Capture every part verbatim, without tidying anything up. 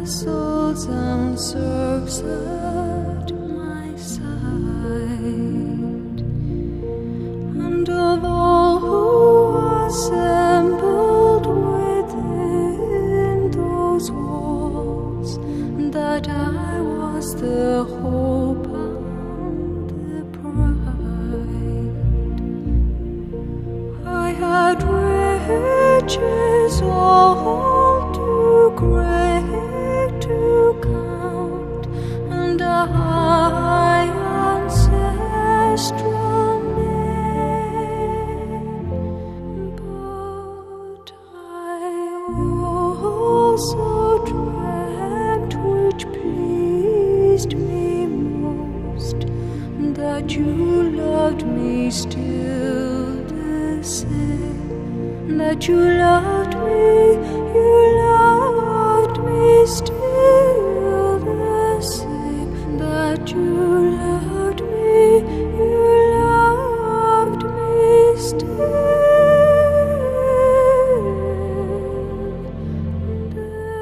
castles and serfs at my side, and of all who assembled within those walls, that I was the hope and the pride. I had riches all too great to count, and a high ancestral name, but I also dreamt, which pleased me most, that you loved me still the same, that you loved me, you loved me still the same, that you loved me, you loved me still the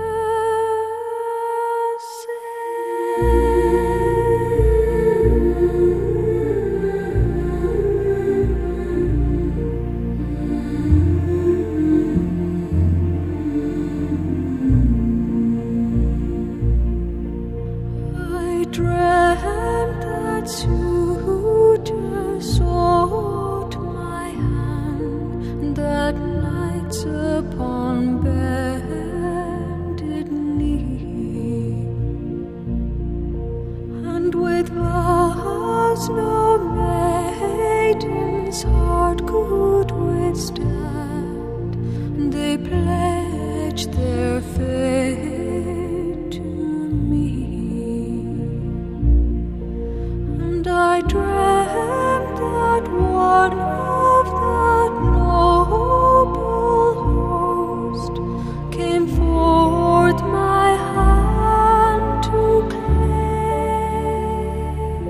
dreamt that suitor sought my hand, that nights upon bended knee, and with vows no maiden's heart could withstand, they pledged their faith to me. And I dreamt that one of that noble host came forth my hand to claim,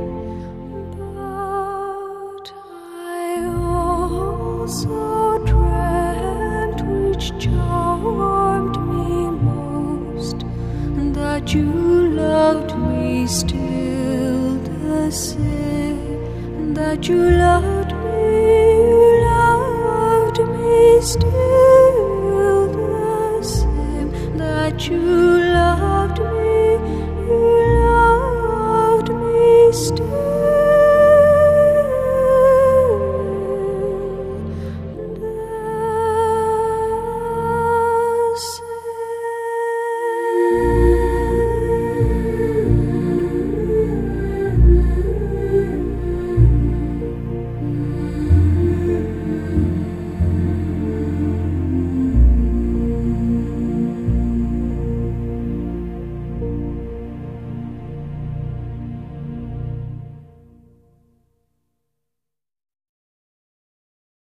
but I also dreamt, which charmed me most, that you loved me still the same, that you loved me, you loved me still.